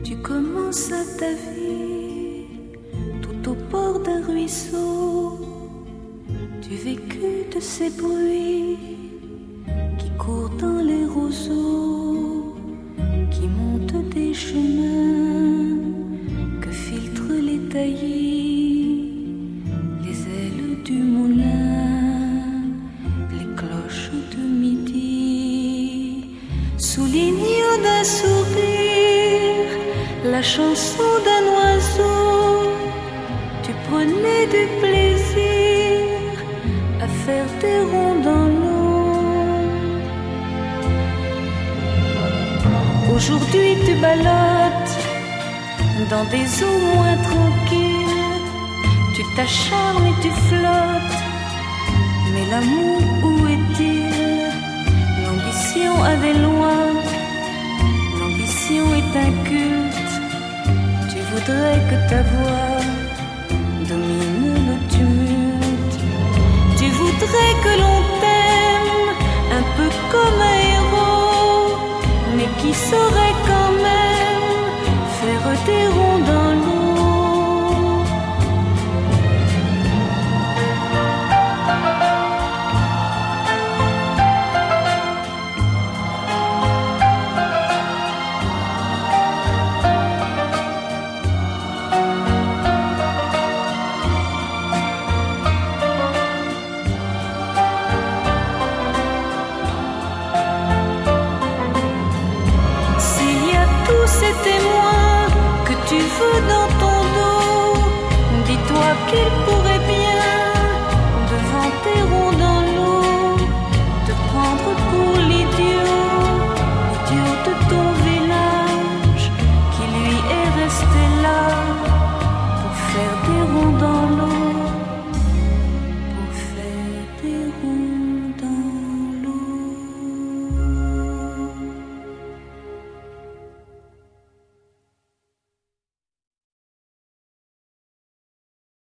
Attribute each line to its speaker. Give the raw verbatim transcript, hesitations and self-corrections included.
Speaker 1: Tu commences ta vie tout au bord d'un ruisseau. Tu vécus de ces bruits qui courent dans les roseaux, qui montent des chemins que filtrent les taillis, les ailes du moulin, les cloches de midi, soulignant d'un sourire la chanson d'un oiseau. Tu prenais du plaisir à faire des ronds dans l'eau. Aujourd'hui tu ballottes dans des eaux moins tranquilles. Tu t'acharnes et tu flottes, mais l'amour où est-il? L'ambition avait loin, l'ambition est un culte. Tu voudrais que ta voix domine le tumulte. Tu voudrais que l'on t'aime un peu comme un héros, mais qui saurait quand même faire des ronds dans l'eau. Ces témoins que tu veux dans ton dos, dis-toi qu'ils pourraient bien